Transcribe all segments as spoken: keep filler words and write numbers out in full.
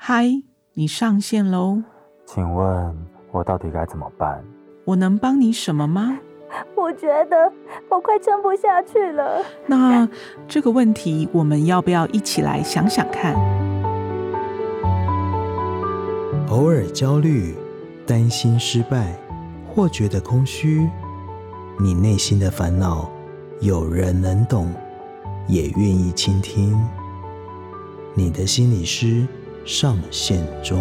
嗨，你上线喽。 请问我到底该怎么办？ 我能帮你什么吗？ 我觉得我快撑不下去了。 那这个问题我们要不要一起来想想看？ 偶尔焦虑，担心失败，或觉得空虚，你内心的烦恼有人能懂，也愿意倾听。你的心理师上线中。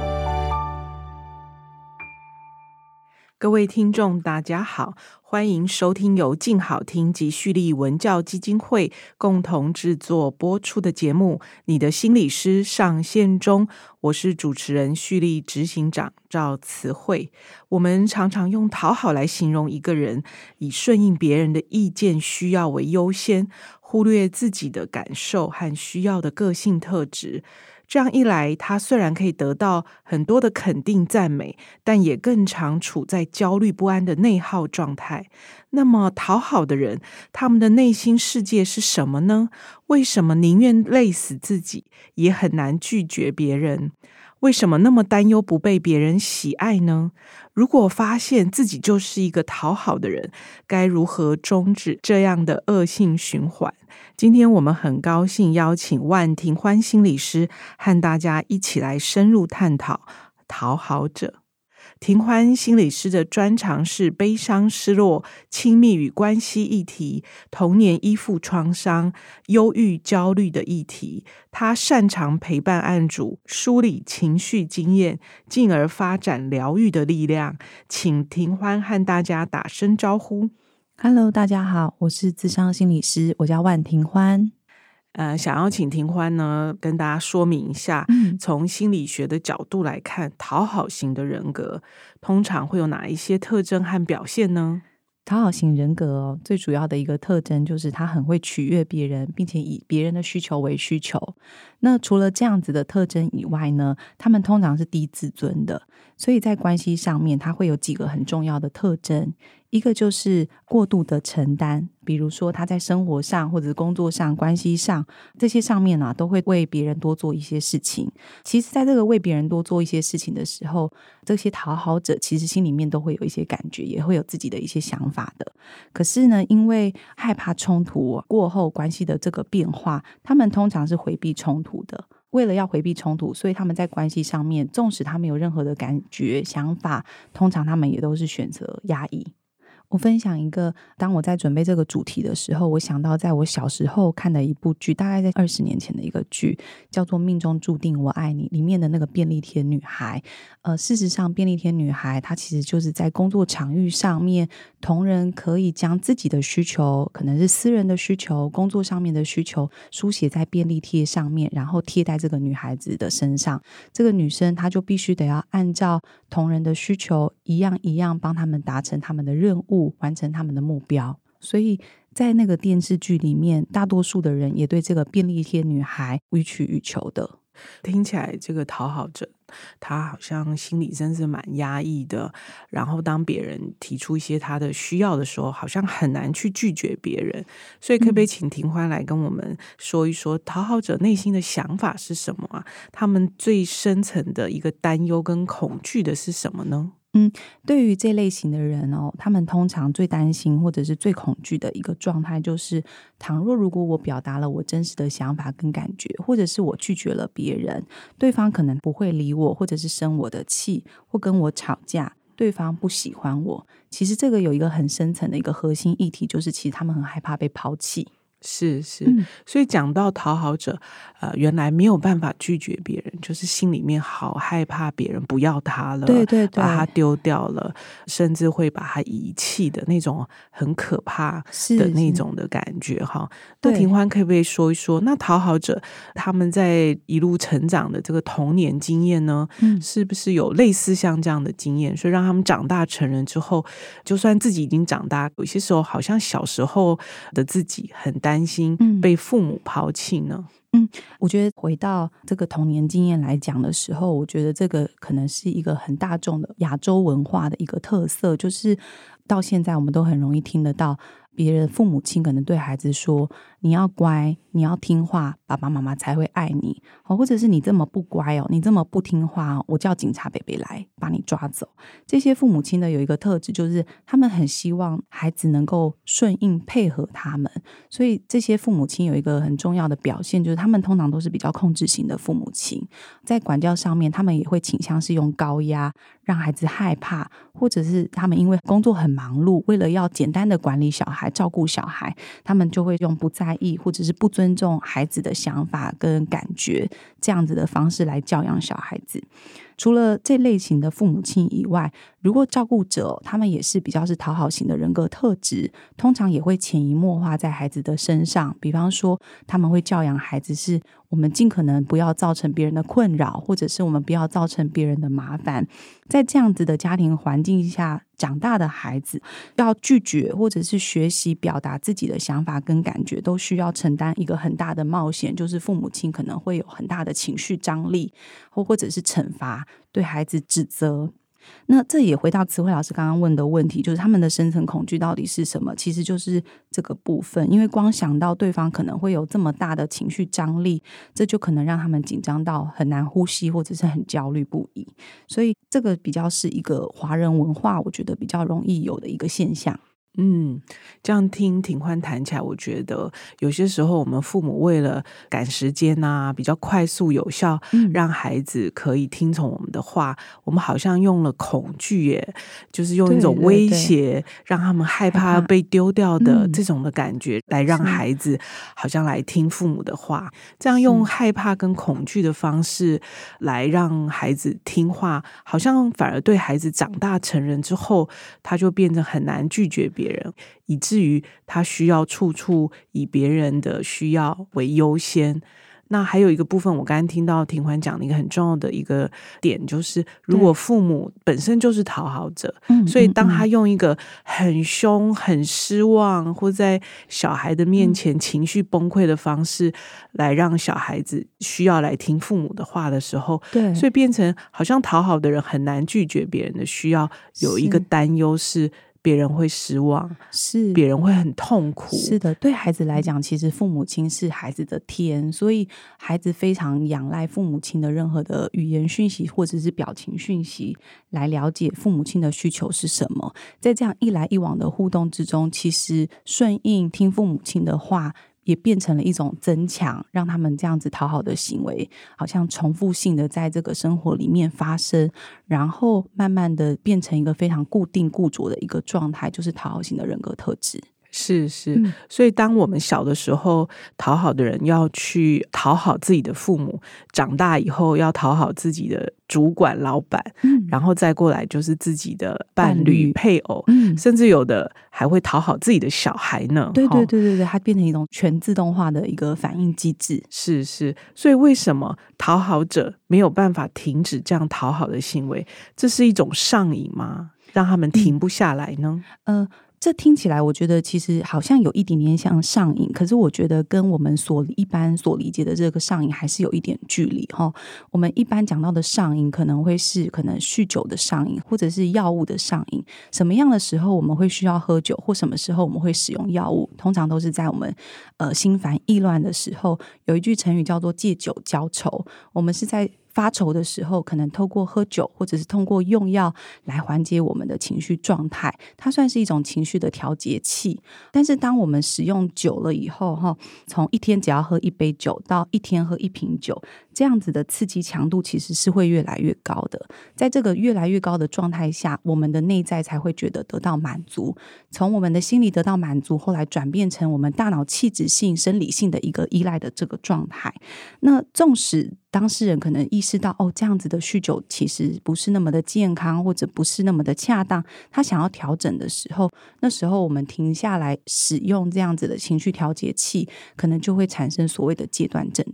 各位听众大家好，欢迎收听由静好听及蓄力文教基金会共同制作播出的节目《你的心理师上线中》，我是主持人蓄力执行长赵慈慧。我们常常用讨好来形容一个人，以顺应别人的意见需要为优先，忽略自己的感受和需要的个性特质。这样一来，他虽然可以得到很多的肯定赞美，但也更常处在焦虑不安的内耗状态。那么讨好的人，他们的内心世界是什么呢？为什么宁愿累死自己，也很难拒绝别人？为什么那么担忧不被别人喜爱呢？如果发现自己就是一个讨好的人，该如何终止这样的恶性循环？今天我们很高兴邀请万庭欢心理师和大家一起来深入探讨讨好者。庭欢心理师的专长是悲伤、失落、亲密与关系议题、童年依附创伤、忧郁、焦虑的议题。他擅长陪伴案主梳理情绪经验，进而发展疗愈的力量。请庭欢和大家打声招呼。 Hello， 大家好，我是諮商心理师，我叫万庭欢。 呃，想要请庭欢呢，跟大家说明一下， 嗯、 从心理学的角度来看，讨好型的人格通常会有哪一些特征和表现呢？ 讨好型人格哦，最主要的一个特征就是他很会取悦别人，并且以别人的需求为需求。那除了这样子的特征以外呢，他们通常是低自尊的，所以在关系上面，他会有几个很重要的特征。一个就是过度的承担，比如说他在生活上或者工作上、关系上这些上面啊，都会为别人多做一些事情。其实在这个为别人多做一些事情的时候，这些讨好者其实心里面都会有一些感觉，也会有自己的一些想法的。可是呢，因为害怕冲突过后关系的这个变化，他们通常是回避冲突的。为了要回避冲突，所以他们在关系上面，纵使他们有任何的感觉、想法，通常他们也都是选择压抑。我分享一个，当我在准备这个主题的时候，我想到在我小时候看的一部剧，大概在二十年前的一个剧，叫做《命中注定我爱你》里面的那个便利贴女孩。呃，事实上便利贴女孩她其实就是在工作场域上面，同仁可以将自己的需求，可能是私人的需求、工作上面的需求，书写在便利贴上面，然后贴在这个女孩子的身上。这个女生她就必须得要按照同仁的需求，一样一样帮他们达成他们的任务，完成他们的目标。所以在那个电视剧里面，大多数的人也对这个便利贴女孩予取予求的。 听起来这个讨好者他好像心里真是蛮压抑的，然后当别人提出一些他的需要的时候，好像很难去拒绝别人。所以可不可以请庭欢来跟我们说一说，讨好者内心的想法是什么啊？他们最深层的一个担忧跟恐惧的是什么呢？ 嗯，对于这类型的人哦，他们通常最担心或者是最恐惧的一个状态就是，倘若如果我表达了我真实的想法跟感觉，或者是我拒绝了别人，对方可能不会理我，或者是生我的气，或跟我吵架，对方不喜欢我。其实这个有一个很深层的一个核心议题，就是其实他们很害怕被抛弃。 是是、 嗯、 所以讲到讨好者呃，原来没有办法拒绝别人，就是心里面好害怕别人不要他了， 对对对， 把他丢掉了，甚至会把他遗弃的那种很可怕的那种的感觉哈。那庭欢可不可以说一说，那讨好者他们在一路成长的这个童年经验呢、嗯、是不是有类似像这样的经验，所以让他们长大成人之后，就算自己已经长大，有些时候好像小时候的自己很担担心被父母抛弃呢？ 嗯，我觉得回到这个童年经验来讲的时候，我觉得这个可能是一个很大众的亚洲文化的一个特色，就是到现在我们都很容易听得到别人父母亲可能对孩子说， 你要乖，你要听话，爸爸妈妈才会爱你，或者是你这么不乖哦，你这么不听话哦，我叫警察伯伯来把你抓走。这些父母亲的有一个特质，就是他们很希望孩子能够顺应配合他们，所以这些父母亲有一个很重要的表现，就是他们通常都是比较控制型的父母亲，在管教上面他们也会倾向是用高压让孩子害怕，或者是他们因为工作很忙碌，为了要简单的管理小孩照顾小孩，他们就会用不在意或者是不尊重孩子的想法跟感觉这样子的方式来教养小孩子。除了这类型的父母亲以外，如果照顾者他们也是比较是讨好型的人格特质，通常也会潜移默化在孩子的身上。比方说他们会教养孩子是我们尽可能不要造成别人的困扰，或者是我们不要造成别人的麻烦。在这样子的家庭环境下长大的孩子，要拒绝或者是学习表达自己的想法跟感觉，都需要承担一个很大的冒险，就是父母亲可能会有很大的情绪张力，或或者是惩罚，对孩子指责。那这也回到慈慧老师刚刚问的问题，就是他们的深层恐惧到底是什么？其实就是这个部分，因为光想到对方可能会有这么大的情绪张力，这就可能让他们紧张到很难呼吸，或者是很焦虑不已。所以这个比较是一个华人文化我觉得比较容易有的一个现象。 嗯，这样听庭欢谈起来，我觉得有些时候我们父母为了赶时间啊，比较快速有效、嗯、让孩子可以听从我们的话，我们好像用了恐惧耶，就是用一种威胁，对对对，让他们害怕被丢掉的这种的感觉、嗯、来让孩子好像来听父母的话，这样用害怕跟恐惧的方式来让孩子听话，好像反而对孩子长大成人之后，他就变得很难拒绝别人，以至于他需要处处以别人的需要为优先。那还有一个部分，我刚刚听到庭欢讲的一个很重要的一个点，就是如果父母本身就是讨好者，所以当他用一个很凶、很失望，或在小孩的面前情绪崩溃的方式来让小孩子需要来听父母的话的时候，对，所以变成好像讨好的人很难拒绝别人的需要，有一个担忧是别人会失望，是别人会很痛苦。 是的，对孩子来讲，其实父母亲是孩子的天，所以孩子非常仰赖父母亲的任何的语言讯息或者是表情讯息来了解父母亲的需求是什么。在这样一来一往的互动之中，其实顺应听父母亲的话也变成了一种增强，让他们这样子讨好的行为好像重复性的在这个生活里面发生，然后慢慢的变成一个非常固定固着的一个状态，就是讨好型的人格特质。 是是、嗯、所以当我们小的时候讨好的人要去讨好自己的父母，长大以后要讨好自己的主管老板、嗯、然后再过来就是自己的伴侣, 伴侣配偶、嗯、甚至有的还会讨好自己的小孩呢。 对对对对对，它变成一种全自动化的一个反应机制。 是是，所以为什么讨好者没有办法停止这样讨好的行为？这是一种上瘾吗？让他们停不下来呢？ 嗯、呃这听起来我觉得其实好像有一点点像上瘾，可是我觉得跟我们所一般所理解的这个上瘾还是有一点距离齁。我们一般讲到的上瘾可能会是可能酗酒的上瘾，或者是药物的上瘾。什么样的时候我们会需要喝酒，或什么时候我们会使用药物，通常都是在我们呃心烦意乱的时候。有一句成语叫做借酒浇愁，我们是在发愁的时候，可能透过喝酒或者是通过用药来缓解我们的情绪状态，它算是一种情绪的调节器。但是当我们使用久了以后，从一天只要喝一杯酒到一天喝一瓶酒，这样子的刺激强度其实是会越来越高的。在这个越来越高的状态下，我们的内在才会觉得得到满足，从我们的心理得到满足，后来转变成我们大脑气质性生理性的一个依赖的这个状态。那纵使当事人可能意识到哦，这样子的酗酒其实不是那么的健康，或者不是那么的恰当，他想要调整的时候，那时候我们停下来使用这样子的情绪调节器，可能就会产生所谓的戒断症状。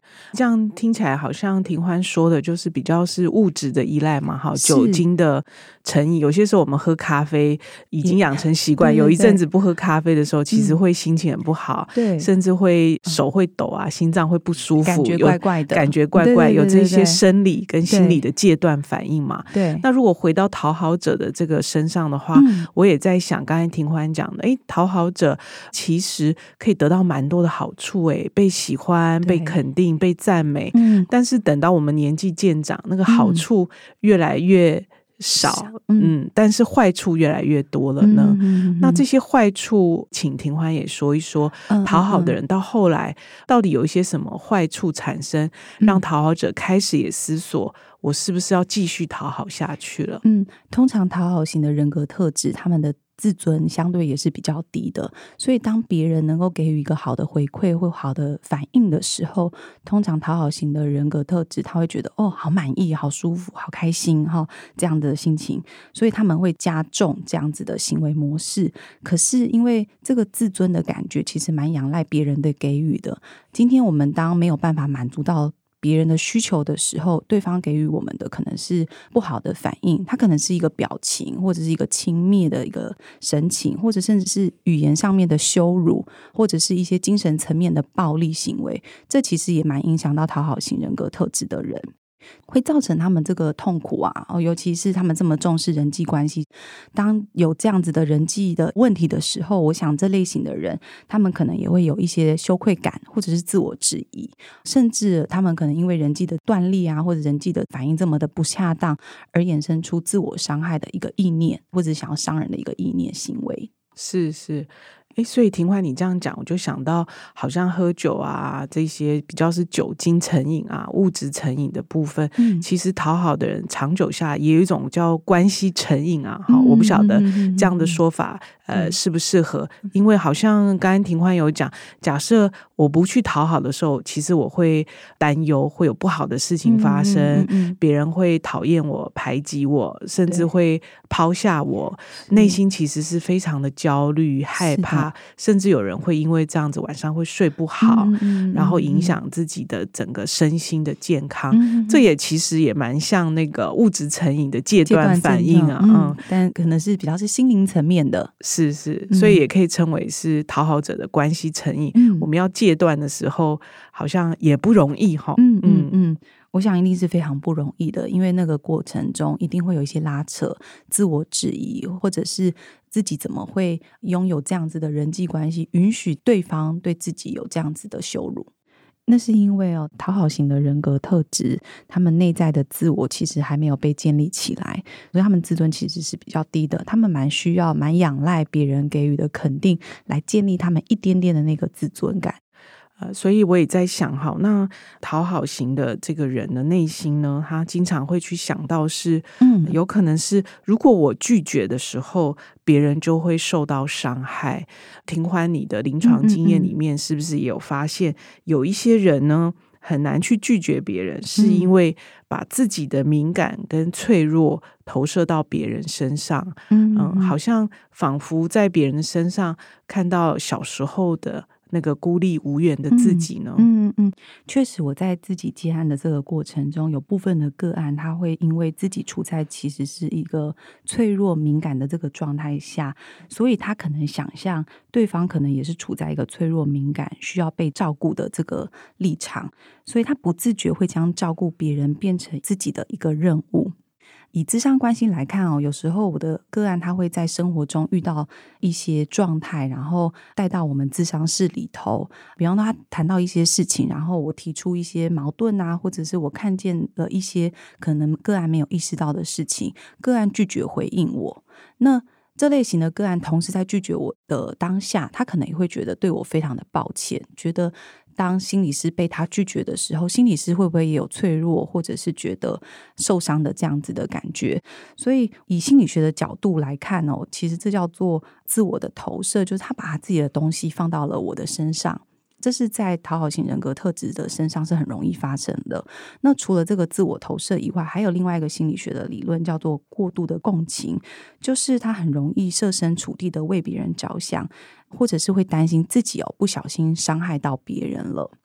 这样听起来好像庭欢说的就是比较是物质的依赖嘛，哈，酒精的成瘾。有些时候我们喝咖啡已经养成习惯，有一阵子不喝咖啡的时候，其实会心情很不好，对，甚至会手会抖啊，心脏会不舒服， 感觉怪怪的， 感觉怪怪，有这些生理跟心理的戒断反应嘛。 对， 那如果回到讨好者的这个身上的话，嗯、我也在想，刚才庭欢讲的，哎，讨好者其实可以得到蛮多的好处，哎，被喜欢、被肯定、被赞美。嗯，但是等到我们年纪渐长，那个好处越来越少，嗯, 嗯，但是坏处越来越多了呢。嗯嗯嗯、那这些坏处，请庭欢也说一说。嗯、讨好的人到后来到底有一些什么坏处产生，嗯、让讨好者开始也思索，我是不是要继续讨好下去了？ 嗯，通常讨好型的人格特质，他们的自尊相对也是比较低的，所以当别人能够给予一个好的回馈或好的反应的时候，通常讨好型的人格特质他会觉得哦，好满意、好舒服、好开心哈，这样的心情，所以他们会加重这样子的行为模式。可是因为这个自尊的感觉其实蛮仰赖别人的给予的，今天我们当没有办法满足到别人的需求的时候，对方给予我们的可能是不好的反应，它可能是一个表情，或者是一个轻蔑的一个神情，或者甚至是语言上面的羞辱，或者是一些精神层面的暴力行为，这其实也蛮影响到讨好型人格特质的人，会造成他们这个痛苦啊、哦、尤其是他们这么重视人际关系，当有这样子的人际的问题的时候，我想这类型的人他们可能也会有一些羞愧感，或者是自我质疑，甚至他们可能因为人际的断裂啊，或者人际的反应这么的不恰当，而衍生出自我伤害的一个意念，或者想要伤人的一个意念行为。 是是，诶，所以庭欢你这样讲，我就想到好像喝酒啊，这些比较是酒精成瘾啊、物质成瘾的部分，嗯、其实讨好的人长久下来也有一种叫关系成瘾啊。嗯、我不晓得这样的说法、嗯、呃适不适合，因为好像刚刚庭欢有讲，假设我不去讨好的时候，其实我会担忧会有不好的事情发生，嗯嗯嗯、别人会讨厌我、排挤我，甚至会抛下我，内心其实是非常的焦虑、害怕。甚至有人会因为这样子晚上会睡不好，嗯嗯嗯、然后影响自己的整个身心的健康，嗯嗯、这也其实也蛮像那个物质成瘾的戒断反应啊， 嗯嗯、但可能是比较是心灵层面的， 是是，所以也可以称为是讨好者的关系成瘾，嗯、我们要戒断的时候好像也不容易哈， 嗯嗯嗯。我想一定是非常不容易的，因为那个过程中一定会有一些拉扯、自我质疑，或者是自己怎么会拥有这样子的人际关系，允许对方对自己有这样子的羞辱。那是因为哦，讨好型的人格特质，他们内在的自我其实还没有被建立起来，所以他们自尊其实是比较低的，他们蛮需要、蛮仰赖别人给予的肯定，来建立他们一点点的那个自尊感。 呃，所以我也在想，好，那讨好型的这个人的内心呢，他经常会去想到是，嗯，有可能是如果我拒绝的时候，别人就会受到伤害。庭欢，你的临床经验里面，是不是也有发现，有一些人呢，很难去拒绝别人，是因为把自己的敏感跟脆弱投射到别人身上，嗯, 嗯，好像仿佛在别人身上看到小时候的那个孤立无援的自己呢？ 嗯嗯，确实我在自己接案的这个过程中，有部分的个案他会因为自己处在其实是一个脆弱敏感的这个状态下，所以他可能想象对方可能也是处在一个脆弱敏感需要被照顾的这个立场，所以他不自觉会将照顾别人变成自己的一个任务。以諮商关系来看哦，有时候我的个案他会在生活中遇到一些状态，然后带到我们諮商室里头，比方说他谈到一些事情，然后我提出一些矛盾啊，或者是我看见了一些可能个案没有意识到的事情，个案拒绝回应我，那这类型的个案同时在拒绝我的当下，他可能也会觉得对我非常的抱歉，觉得当心理师被他拒绝的时候，心理师会不会也有脆弱或者是觉得受伤的这样子的感觉。所以以心理学的角度来看哦，其实这叫做自我的投射，就是他把他自己的东西放到了我的身上，这是在讨好型人格特质的身上是很容易发生的。那除了这个自我投射以外，还有另外一个心理学的理论叫做过度的共情，就是他很容易设身处地的为别人着想，或者是会担心自己哦不小心伤害到别人了。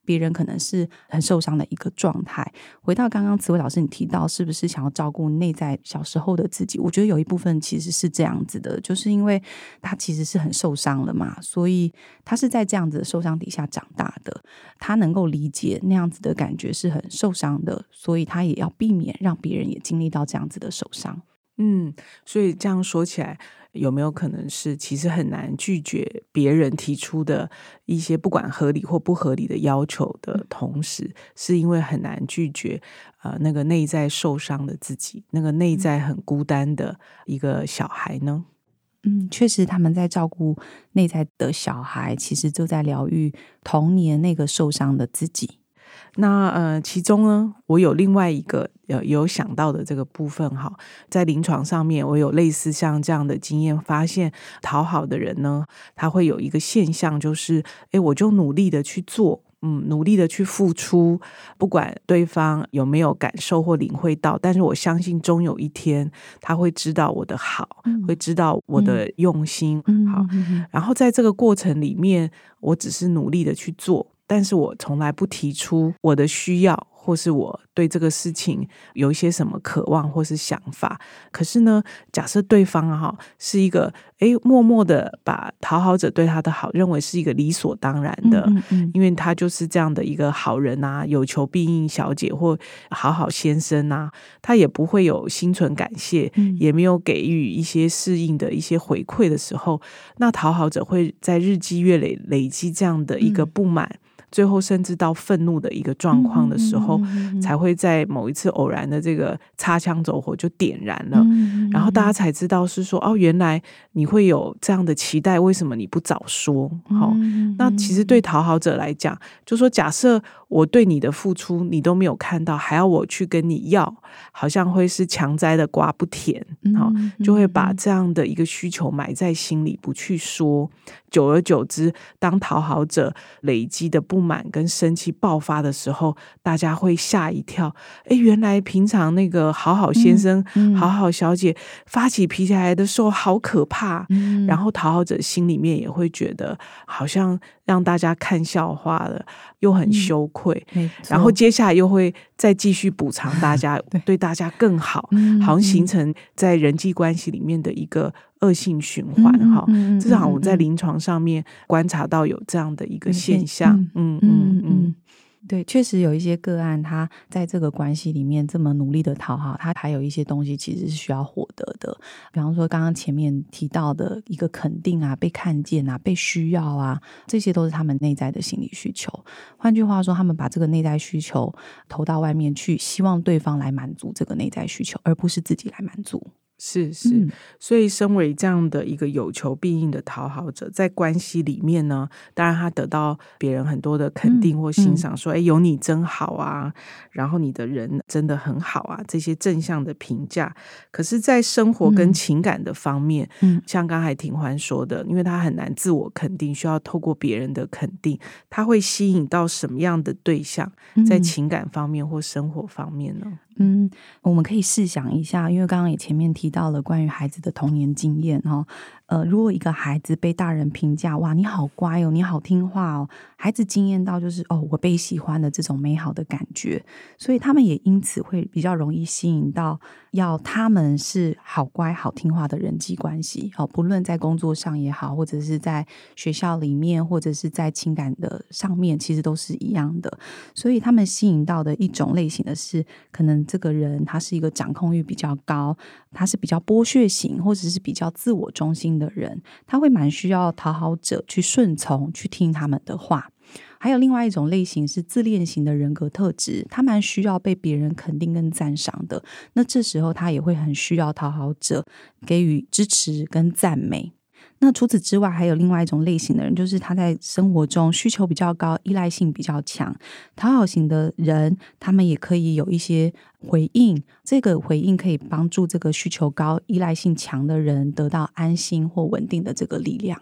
别人可能是很受伤的一个状态。回到刚刚慈葳老师你提到是不是想要照顾内在小时候的自己，我觉得有一部分其实是这样子的，就是因为他其实是很受伤了嘛，所以他是在这样子的受伤底下长大的，他能够理解那样子的感觉是很受伤的，所以他也要避免让别人也经历到这样子的受伤。 嗯，所以这样说起来，有没有可能是其实很难拒绝别人提出的一些不管合理或不合理的要求的同时，是因为很难拒绝呃那个内在受伤的自己，那个内在很孤单的一个小孩呢？ 嗯，确实他们在照顾内在的小孩，其实就在疗愈童年那个受伤的自己。 那呃，其中呢，我有另外一个有有想到的这个部分哈，在临床上面，我有类似像这样的经验，发现讨好的人呢，他会有一个现象，就是诶，我就努力的去做。嗯，努力的去付出，不管对方有没有感受或领会到，但是我相信终有一天他会知道我的好，嗯、会知道我的用心。嗯、好、嗯，然后在这个过程里面，我只是努力的去做，但是我从来不提出我的需要，或是我对这个事情有一些什么渴望或是想法。可是呢，假设对方啊是一个诶默默的把讨好者对他的好认为是一个理所当然的，嗯嗯嗯，因为他就是这样的一个好人啊，有求必应小姐或好好先生啊，他也不会有心存感谢，嗯、也没有给予一些适应的一些回馈的时候，那讨好者会在日积月累累积这样的一个不满，嗯，最后甚至到愤怒的一个状况的时候，嗯嗯嗯嗯，才会在某一次偶然的这个擦枪走火就点燃了，嗯嗯嗯，然后大家才知道是说哦，原来你会有这样的期待，为什么你不早说？哦，嗯嗯嗯，那其实对讨好者来讲，就说假设我对你的付出你都没有看到，还要我去跟你要，好像会是强摘的瓜不甜，嗯嗯嗯嗯，就会把这样的一个需求埋在心里不去说，久而久之，当讨好者累积的不满跟生气爆发的时候，大家会吓一跳，诶，原来平常那个好好先生、嗯嗯、好好小姐发起脾气来的时候好可怕，嗯，然后讨好者心里面也会觉得好像让大家看笑话了，又很羞愧，嗯，然后接下来又会再继续补偿大家对, 对大家更好，嗯，好像形成在人际关系里面的一个恶性循环，嗯嗯，至少我在临床上面观察到有这样的一个现象，嗯嗯 嗯, 嗯对，确实有一些个案他在这个关系里面这么努力的讨好，他还有一些东西其实是需要获得的，比方说刚刚前面提到的一个肯定啊，被看见啊，被需要啊，这些都是他们内在的心理需求。换句话说，他们把这个内在需求投到外面去，希望对方来满足这个内在需求，而不是自己来满足。 是是，嗯，所以身为这样的一个有求必应的讨好者，在关系里面呢，当然他得到别人很多的肯定或欣赏，嗯嗯，说哎，有你真好啊，然后你的人真的很好啊，这些正向的评价。可是在生活跟情感的方面，嗯，像刚才庭欢说的，因为他很难自我肯定，需要透过别人的肯定，他会吸引到什么样的对象，在情感方面或生活方面呢？ 嗯，我们可以试想一下，因为刚刚也前面提到了关于孩子的童年经验哦。呃，如果一个孩子被大人评价，哇，你好乖哦，你好听话哦，孩子经验到就是哦，我被喜欢的这种美好的感觉，所以他们也因此会比较容易吸引到要他们是好乖好听话的人际关系，哦，不论在工作上也好，或者是在学校里面，或者是在情感的上面，其实都是一样的。所以他们吸引到的一种类型的是，可能这个人他是一个掌控欲比较高，他是比较剥削型，或者是比较自我中心的人，他会蛮需要讨好者去顺从，去听他们的话。还有另外一种类型是自恋型的人格特质，他蛮需要被别人肯定跟赞赏的，那这时候他也会很需要讨好者给予支持跟赞美。那除此之外还有另外一种类型的人，就是他在生活中需求比较高，依赖性比较强。讨好型的人他们也可以有一些回应，这个回应可以帮助这个需求高依赖性强的人得到安心或稳定的这个力量。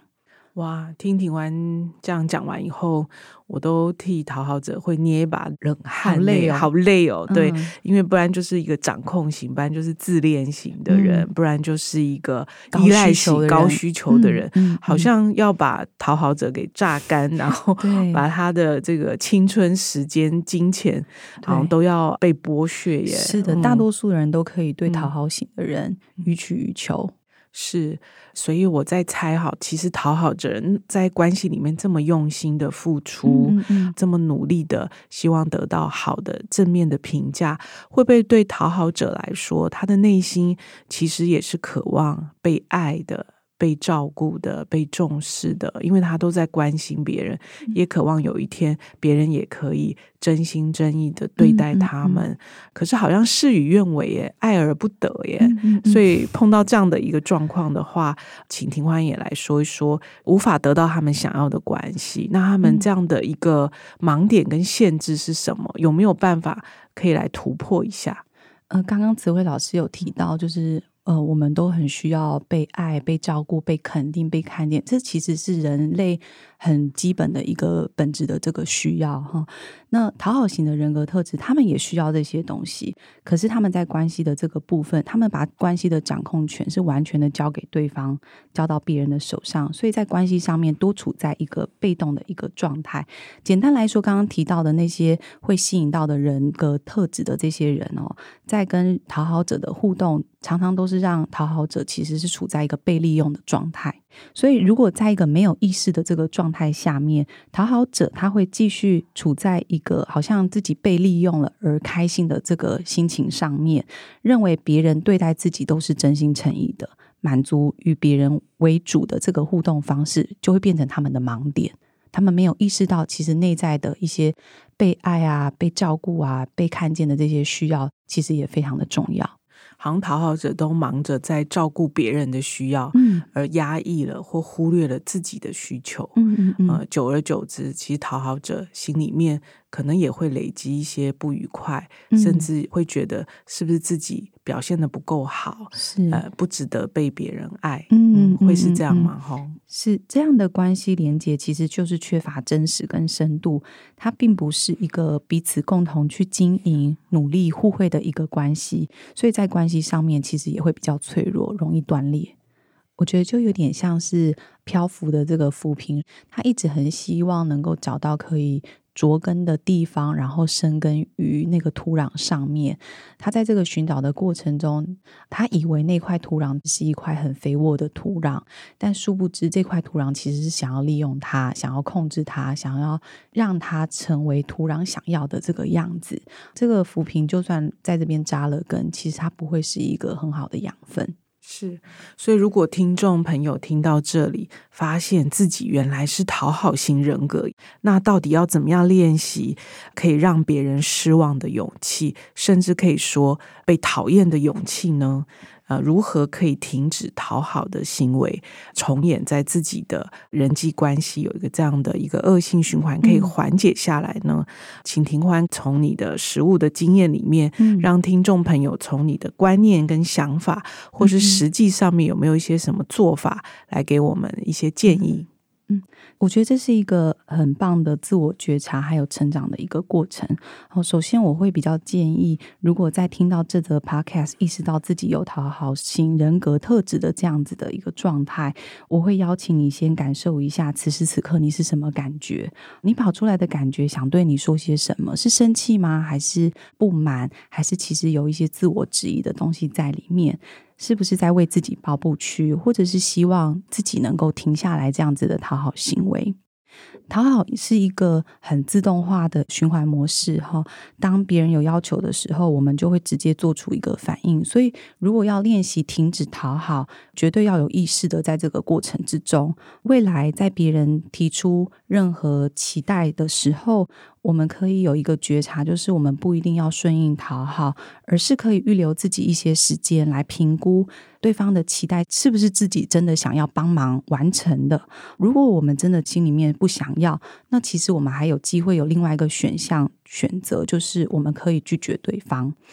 哇，听庭欢这样讲完以后，我都替讨好者会捏一把冷汗， 好累哦好累哦。对、 嗯， 因为不然就是一个掌控型，不然就是自恋型的人、 嗯不然就是一个高依赖需求的人型高需求的人、 嗯嗯好像要把讨好者给榨干，然后对把他的这个青春时间金钱好像都要被剥削耶。 是的、 嗯大多数人都可以对嗯讨好型的人予取予求。 是，所以我在猜好，其实讨好者人在关系里面这么用心的付出， 嗯嗯嗯这么努力的希望得到好的正面的评价，会不会对讨好者来说，他的内心其实也是渴望被爱的、被照顾的、被重视的，因为他都在关心别人，也渴望有一天别人也可以真心真意的对待他们。 嗯嗯可是好像事与愿违耶，爱而不得耶。 嗯嗯嗯所以碰到这样的一个状况的话，请庭欢也来说一说，无法得到他们想要的关系，那他们这样的一个盲点跟限制是什么？有没有办法可以来突破一下？ 呃，刚刚慈慧老师有提到，就是呃，我们都很需要被爱、被照顾、被肯定、被看见，这其实是人类很基本的一个本质的这个需要哈。那讨好型的人格特质，他们也需要这些东西，可是他们在关系的这个部分，他们把关系的掌控权是完全的交给对方，交到别人的手上，所以在关系上面多处在一个被动的一个状态。简单来说，刚刚提到的那些会吸引到的人格特质的这些人哦，在跟讨好者的互动，常常都是让讨好者其实是处在一个被利用的状态。所以如果在一个没有意识的这个状态下面，讨好者他会继续处在一个好像自己被利用了而开心的这个心情上面，认为别人对待自己都是真心诚意的，满足于别人为主的这个互动方式就会变成他们的盲点。他们没有意识到其实内在的一些被爱啊、被照顾啊、被看见的这些需要其实也非常的重要。 好像讨好者都忙着在照顾别人的需要， 嗯而压抑了或忽略了自己的需求。 嗯嗯嗯呃，久而久之，其实讨好者心里面可能也会累积一些不愉快， 嗯甚至会觉得是不是自己表现得不够好， 是呃，不值得被别人爱。 嗯会是这样嗯嗯吗？哈、 是这样的关系连结其实就是缺乏真实跟深度，它并不是一个彼此共同去经营、努力互惠的一个关系，所以在关系上面其实也会比较脆弱，容易断裂。我觉得就有点像是漂浮的这个浮萍，他一直很希望能够找到可以着根的地方，然后生根于那个土壤上面。他在这个寻找的过程中，他以为那块土壤是一块很肥沃的土壤，但殊不知这块土壤其实是想要利用它，想要控制它，想要让它成为土壤想要的这个样子。这个浮萍就算在这边扎了根，其实它不会是一个很好的养分。 是，所以如果听众朋友听到这里，发现自己原来是讨好型人格，那到底要怎么样练习可以让别人失望的勇气，甚至可以说被讨厌的勇气呢？呃，如何可以停止讨好的行为，重演在自己的人际关系有一个这样的一个恶性循环，可以缓解下来呢？嗯、请庭欢从你的实务的经验里面，嗯、让听众朋友从你的观念跟想法，或是实际上面有没有一些什么做法，来给我们一些建议？ 嗯，我觉得这是一个很棒的自我觉察还有成长的一个过程。哦，首先我会比较建议，如果在听到这则 podcast 意识到自己有讨好型人格特质的这样子的一个状态，我会邀请你先感受一下此时此刻你是什么感觉，你跑出来的感觉想对你说些什么，是生气吗？还是不满？还是其实有一些自我质疑的东西在里面？是不是在为自己抱不屈，或者是希望自己能够停下来这样子的讨好行为？讨好是一个很自动化的循环模式，当别人有要求的时候，我们就会直接做出一个反应。所以如果要练习停止讨好，绝对要有意识的在这个过程之中，未来在别人提出任何期待的时候，我们可以有一个觉察，就是我们不一定要顺应讨好，而是可以预留自己一些时间来评估对方的期待是不是自己真的想要帮忙完成的。如果我们真的心里面不想要，那其实我们还有机会有另外一个选项选择，就是我们可以拒绝对方。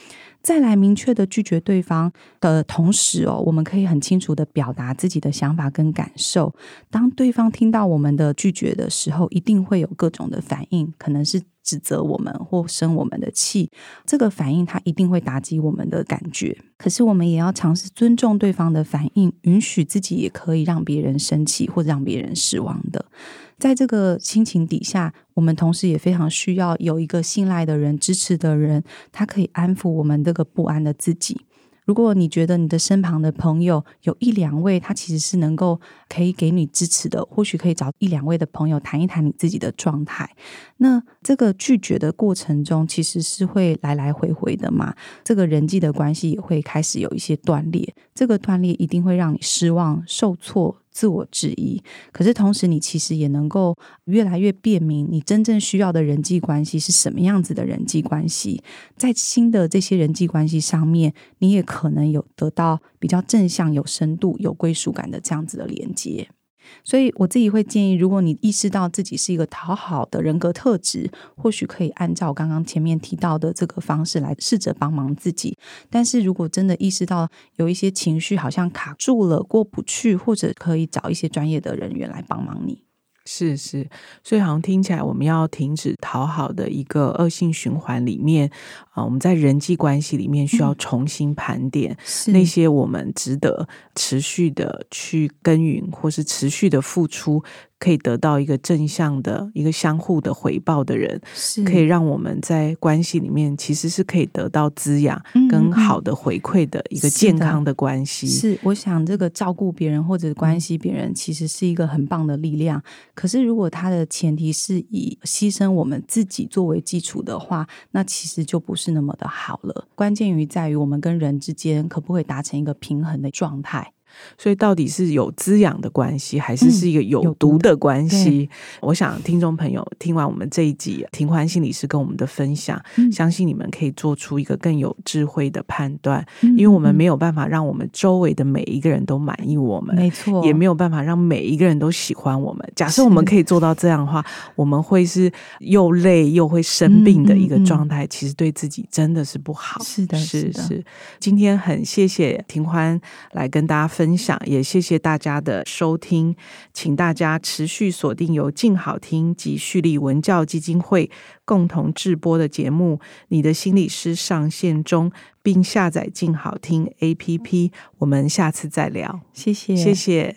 再来明确的拒绝对方的同时哦，我们可以很清楚的表达自己的想法跟感受。当对方听到我们的拒绝的时候，一定会有各种的反应，可能是指责我们或生我们的气，这个反应它一定会打击我们的感觉。可是我们也要尝试尊重对方的反应，允许自己也可以让别人生气或让别人失望的。在这个心情底下，我们同时也非常需要有一个信赖的人、支持的人，他可以安抚我们这个不安的自己。如果你觉得你的身旁的朋友有一两位他其实是能够可以给你支持的，或许可以找一两位的朋友谈一谈你自己的状态。那这个拒绝的过程中其实是会来来回回的嘛，这个人际的关系也会开始有一些断裂，这个断裂一定会让你失望、受挫、自我质疑。可是同时你其实也能够越来越辨明你真正需要的人际关系是什么样子的人际关系，在新的这些人际关系上面，你也可能有得到比较正向、有深度、有归属感的这样子的连接。所以我自己会建议，如果你意识到自己是一个讨好的人格特质，或许可以按照刚刚前面提到的这个方式来试着帮忙自己。但是如果真的意识到有一些情绪好像卡住了，过不去，或者可以找一些专业的人员来帮忙你。 是是，所以好像听起来我们要停止讨好的一个恶性循环里面，呃、我们在人际关系里面需要重新盘点、嗯、那些我们值得持续的去耕耘或是持续的付出，可以得到一个正向的一个相互的回报的人，可以让我们在关系里面其实是可以得到滋养跟好的回馈的一个健康的关系。 是, 是我想这个照顾别人或者关系别人其实是一个很棒的力量，可是如果它的前提是以牺牲我们自己作为基础的话，那其实就不是那么的好了。关键于在于我们跟人之间可不可以达成一个平衡的状态。 所以到底是有滋养的关系还是是一个有毒的关系、嗯、我想听众朋友听完我们这一集庭欢心理师跟我们的分享、嗯、相信你们可以做出一个更有智慧的判断、嗯、因为我们没有办法让我们周围的每一个人都满意我们， 没错， 也没有办法让每一个人都喜欢我们。假设我们可以做到这样的话，我们会是又累又会生病的一个状态、嗯嗯嗯、其实对自己真的是不好。 是的是的是。今天很谢谢庭欢来跟大家分享，也谢谢大家的收听，请大家持续锁定由静好听及蓄力文教基金会共同制播的节目《你的心理师》上线中，并下载静好听 A P P。 我们下次再聊， 谢谢谢谢。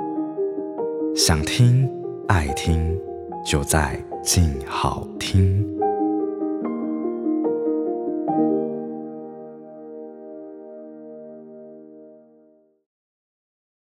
想听爱听就在静好听。